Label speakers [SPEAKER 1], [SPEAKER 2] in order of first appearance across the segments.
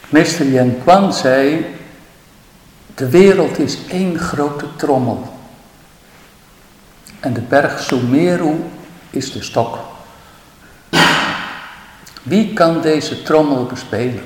[SPEAKER 1] Meester Yen Kwan zei, de wereld is één grote trommel. En de berg Sumeru is de stok. Wie kan deze trommel bespelen?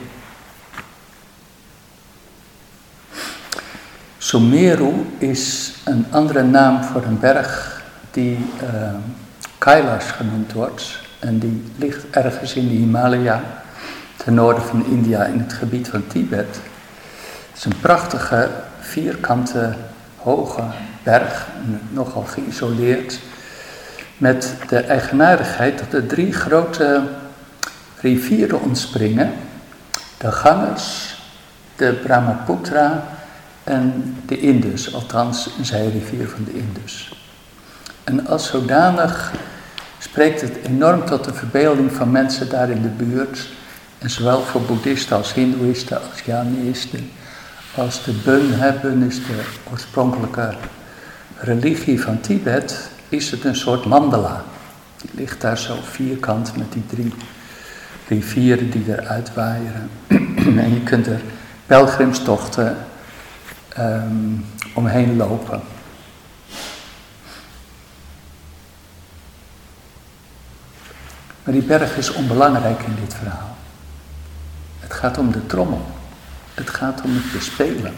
[SPEAKER 1] Sumeru is een andere naam voor een berg die Kailash genoemd wordt. En die ligt ergens in de Himalaya, ten noorden van India, in het gebied van Tibet. Het is een prachtige, vierkante, hoge berg, nogal geïsoleerd, met de eigenaardigheid dat er 3 grote rivieren ontspringen. De Ganges, de Brahmaputra en de Indus, althans een zijrivier van de Indus. En als zodanig spreekt het enorm tot de verbeelding van mensen daar in de buurt. En zowel voor boeddhisten als hindoeïsten, als Jaïnisten, als de Bön. Bön is de oorspronkelijke religie van Tibet, is het een soort mandala. Die ligt daar zo vierkant met die 3 rivieren die eruit waaieren. En je kunt er pelgrimstochten omheen lopen. Maar die berg is onbelangrijk in dit verhaal. Het gaat om de trommel. Het gaat om het bespelen.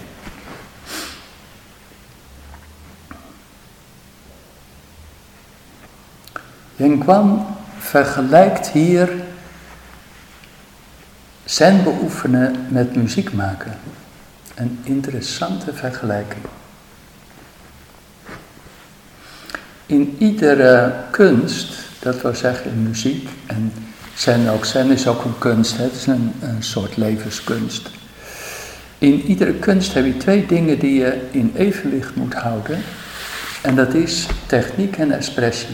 [SPEAKER 1] Yen Kwan vergelijkt hier zen beoefenen met muziek maken. Een interessante vergelijking. In iedere kunst, dat wil zeggen in muziek, en zen is ook een kunst, het is een soort levenskunst. In iedere kunst heb je 2 dingen die je in evenwicht moet houden. En dat is techniek en expressie.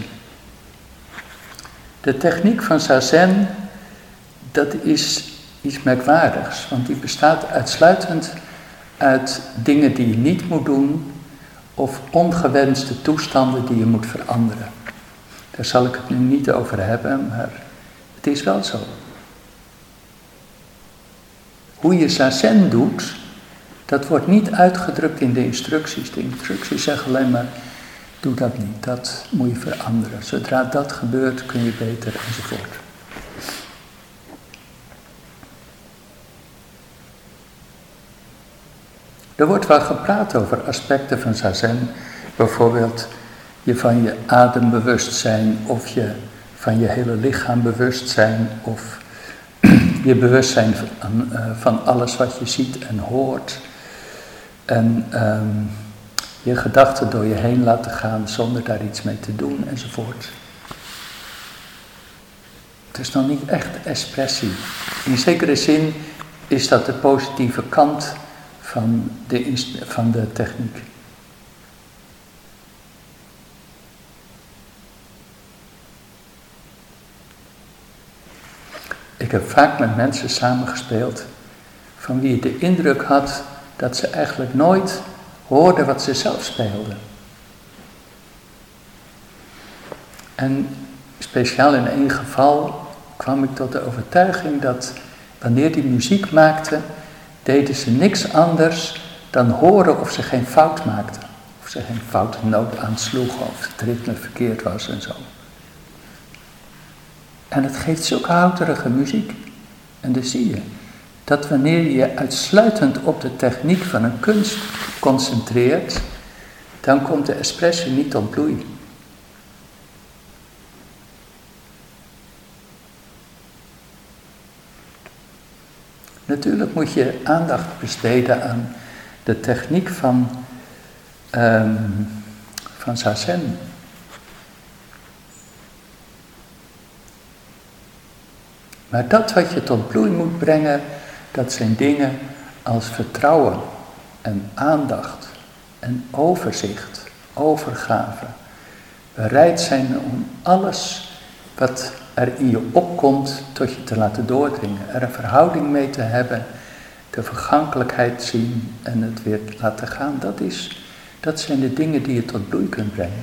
[SPEAKER 1] De techniek van zazen, dat is iets merkwaardigs. Want die bestaat uitsluitend uit dingen die je niet moet doen. Of ongewenste toestanden die je moet veranderen. Daar zal ik het nu niet over hebben, maar het is wel zo. Hoe je zazen doet, dat wordt niet uitgedrukt in de instructies. De instructies zeggen alleen maar, doe dat niet, dat moet je veranderen. Zodra dat gebeurt, kun je beter, enzovoort. Er wordt wel gepraat over aspecten van zazen, bijvoorbeeld je van je adem bewust zijn, of je van je hele lichaam bewust zijn, of je bewustzijn van alles wat je ziet en hoort. En je gedachten door je heen laten gaan zonder daar iets mee te doen, enzovoort. Het is nog niet echt expressie. In zekere zin is dat de positieve kant van de techniek. Ik heb vaak met mensen samengespeeld van wie je de indruk had dat ze eigenlijk nooit hoorden wat ze zelf speelden. En speciaal in 1 geval kwam ik tot de overtuiging dat wanneer die muziek maakten, deden ze niks anders dan horen of ze geen fout maakten. Of ze geen foute noot aansloegen, of het ritme verkeerd was en zo. En het geeft zulke houterige muziek. En dus zie je dat wanneer je je uitsluitend op de techniek van een kunst concentreert, dan komt de expressie niet tot bloei. Natuurlijk moet je aandacht besteden aan de techniek van zazen. Maar dat wat je tot bloei moet brengen, dat zijn dingen als vertrouwen en aandacht en overzicht, overgave. Bereid zijn om alles wat er in je opkomt tot je te laten doordringen. Er een verhouding mee te hebben, de vergankelijkheid zien en het weer laten gaan. Dat zijn de dingen die je tot bloei kunt brengen.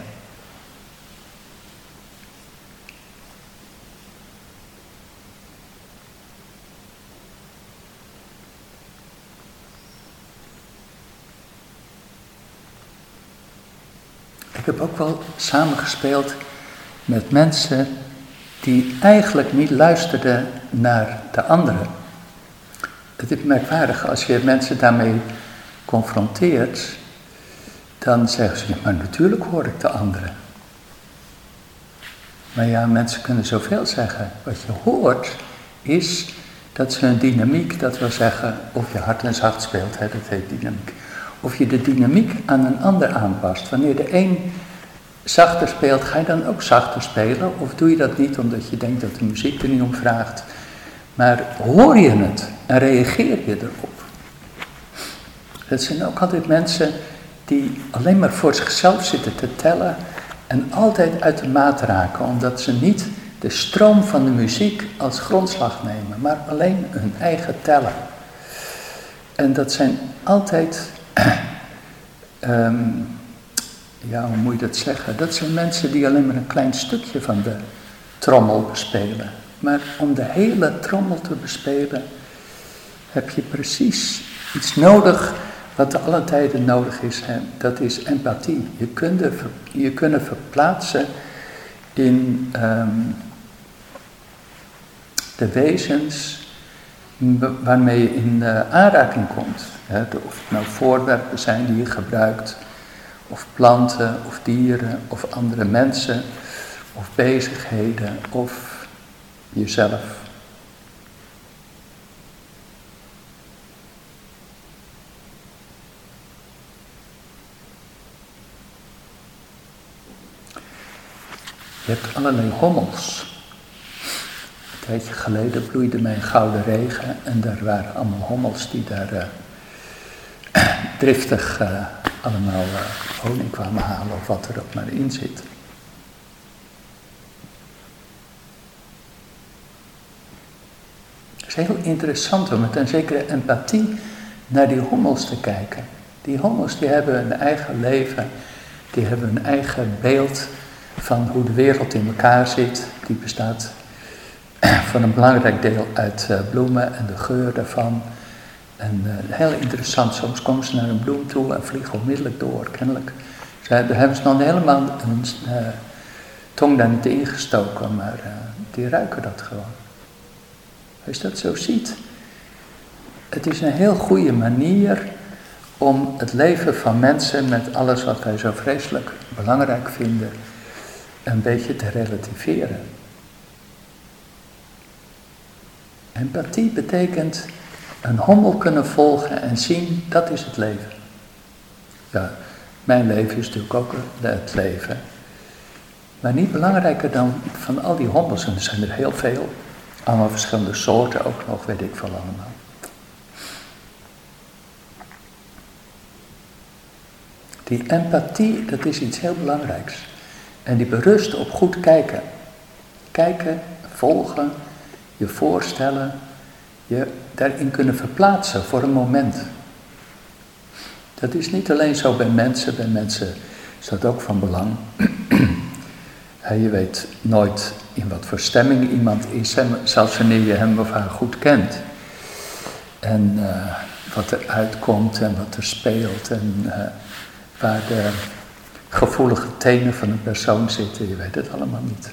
[SPEAKER 1] Ik heb ook wel samengespeeld met mensen die eigenlijk niet luisterden naar de anderen. Het is merkwaardig, als je mensen daarmee confronteert, dan zeggen ze, maar natuurlijk hoor ik de anderen. Maar ja, mensen kunnen zoveel zeggen. Wat je hoort is dat ze een dynamiek, dat wil zeggen, of je hard en zacht speelt, dat heet dynamiek. Of je de dynamiek aan een ander aanpast. Wanneer de een zachter speelt, ga je dan ook zachter spelen? Of doe je dat niet omdat je denkt dat de muziek er niet om vraagt? Maar hoor je het en reageer je erop? Dat zijn ook altijd mensen die alleen maar voor zichzelf zitten te tellen en altijd uit de maat raken, omdat ze niet de stroom van de muziek als grondslag nemen, maar alleen hun eigen tellen. En dat zijn altijd, hoe moet je dat zeggen? Dat zijn mensen die alleen maar een klein stukje van de trommel bespelen. Maar om de hele trommel te bespelen, heb je precies iets nodig wat te alle tijden nodig is. Dat is empathie. Je kunnen verplaatsen in de wezens waarmee je in aanraking komt. Of het nou voorwerpen zijn die je gebruikt, of planten, of dieren, of andere mensen, of bezigheden, of jezelf. Je hebt allerlei hommels. Een tijdje geleden bloeide mijn gouden regen en daar waren allemaal hommels die daar driftig allemaal honing kwamen halen of wat er ook maar in zit. Het is heel interessant om met een zekere empathie naar die hommels te kijken. Die hommels die hebben een eigen leven, die hebben een eigen beeld van hoe de wereld in elkaar zit. Die bestaat voor een belangrijk deel uit bloemen en de geur daarvan. En heel interessant, soms komen ze naar een bloem toe en vliegen onmiddellijk door, kennelijk. Daar hebben ze dan helemaal een tong daar niet ingestoken, maar die ruiken dat gewoon. Als je dat zo ziet, het is een heel goede manier om het leven van mensen met alles wat wij zo vreselijk belangrijk vinden, een beetje te relativeren. Empathie betekent een hommel kunnen volgen en zien, dat is het leven. Ja, mijn leven is natuurlijk ook het leven. Maar niet belangrijker dan van al die hommels, en er zijn er heel veel. Allemaal verschillende soorten ook nog, weet ik veel allemaal. Die empathie, dat is iets heel belangrijks. En die berust op goed kijken. Kijken, volgen, je voorstellen, je daarin kunnen verplaatsen voor een moment. Dat is niet alleen zo bij mensen is dat ook van belang. Je weet nooit in wat voor stemming iemand is, zelfs wanneer je hem of haar goed kent. En wat er uitkomt en wat er speelt en waar de gevoelige tenen van een persoon zitten, je weet het allemaal niet.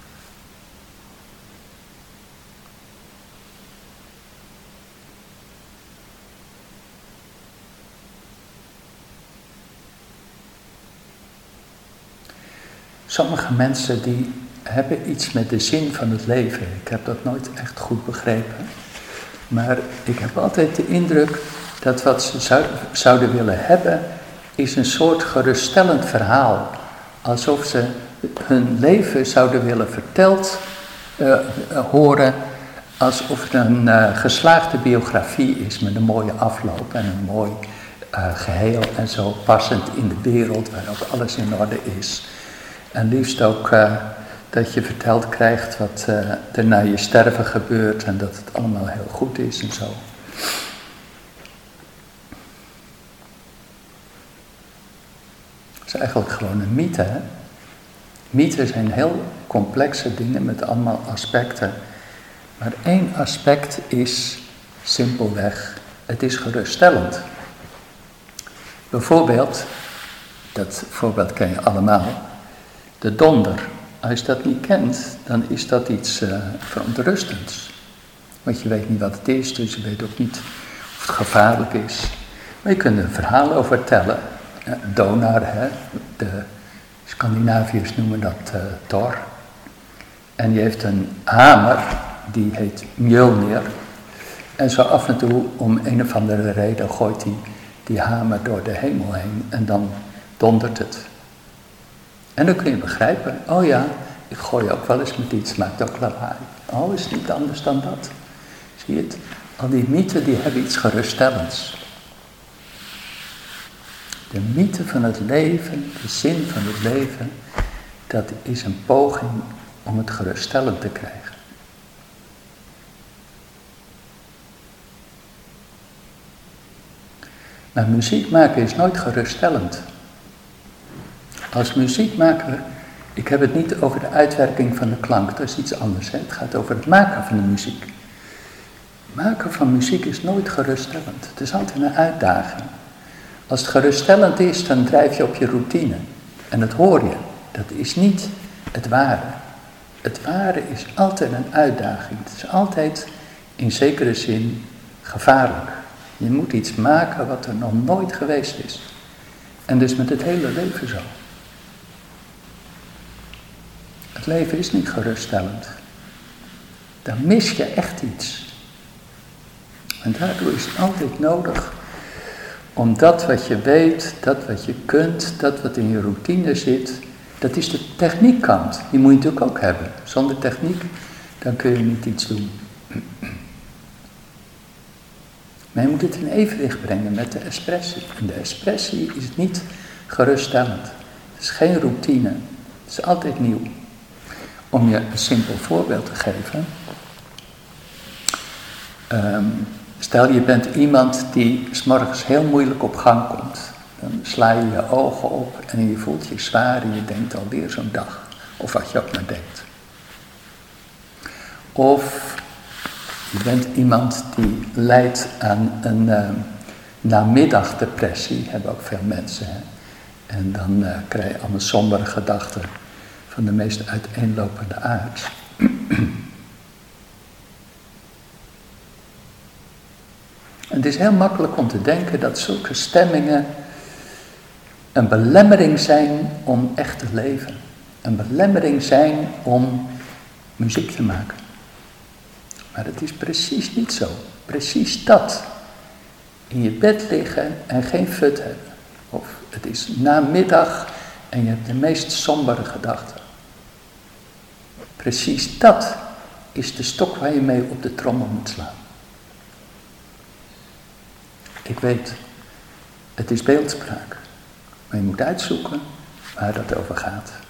[SPEAKER 1] Sommige mensen die hebben iets met de zin van het leven. Ik heb dat nooit echt goed begrepen. Maar ik heb altijd de indruk dat wat ze zouden willen hebben, is een soort geruststellend verhaal. Alsof ze hun leven zouden willen verteld horen, alsof het een geslaagde biografie is met een mooie afloop en een mooi geheel en zo passend in de wereld waar ook alles in orde is. En liefst ook dat je verteld krijgt wat er na je sterven gebeurt en dat het allemaal heel goed is en zo. Het is eigenlijk gewoon een mythe, hè? Mythen zijn heel complexe dingen met allemaal aspecten. Maar één aspect is simpelweg, het is geruststellend. Bijvoorbeeld, dat voorbeeld ken je allemaal. De donder. Als je dat niet kent, dan is dat iets verontrustends. Want je weet niet wat het is, dus je weet ook niet of het gevaarlijk is. Maar je kunt er een verhaal over vertellen. Donar, hè? De Scandinaviërs noemen dat Thor. En die heeft een hamer, die heet Mjölnir. En zo af en toe, om een of andere reden, gooit hij die hamer door de hemel heen. En dan dondert het. En dan kun je begrijpen, oh ja, ik gooi ook wel eens met iets, maakt ook lawaai. Oh, is het niet anders dan dat? Zie je het? Al die mythen, die hebben iets geruststellends. De mythe van het leven, de zin van het leven, dat is een poging om het geruststellend te krijgen. Maar muziek maken is nooit geruststellend. Als muziekmaker, ik heb het niet over de uitwerking van de klank, dat is iets anders. Hè? Het gaat over het maken van de muziek. Maken van muziek is nooit geruststellend. Het is altijd een uitdaging. Als het geruststellend is, dan drijf je op je routine. En dat hoor je. Dat is niet het ware. Het ware is altijd een uitdaging. Het is altijd in zekere zin gevaarlijk. Je moet iets maken wat er nog nooit geweest is. En dus met het hele leven zo. Het leven is niet geruststellend. Dan mis je echt iets. En daardoor is het altijd nodig om dat wat je weet, dat wat je kunt, dat wat in je routine zit, dat is de techniekkant. Die moet je natuurlijk ook hebben. Zonder techniek, dan kun je niet iets doen. Maar je moet het in evenwicht brengen met de expressie. En de expressie is niet geruststellend. Het is geen routine. Het is altijd nieuw. Om je een simpel voorbeeld te geven. Stel je bent iemand die 's morgens heel moeilijk op gang komt. Dan sla je je ogen op en je voelt je zwaar en je denkt alweer zo'n dag. Of wat je ook maar denkt. Of je bent iemand die lijdt aan een namiddagdepressie. Hebben ook veel mensen. Hè? En dan krijg je allemaal sombere gedachten van de meest uiteenlopende aard. En het is heel makkelijk om te denken dat zulke stemmingen een belemmering zijn om echt te leven. Een belemmering zijn om muziek te maken. Maar het is precies niet zo. Precies dat. In je bed liggen en geen fut hebben. Of het is namiddag en je hebt de meest sombere gedachten. Precies dat is de stok waar je mee op de trommel moet slaan. Ik weet, het is beeldspraak. Maar je moet uitzoeken waar dat over gaat.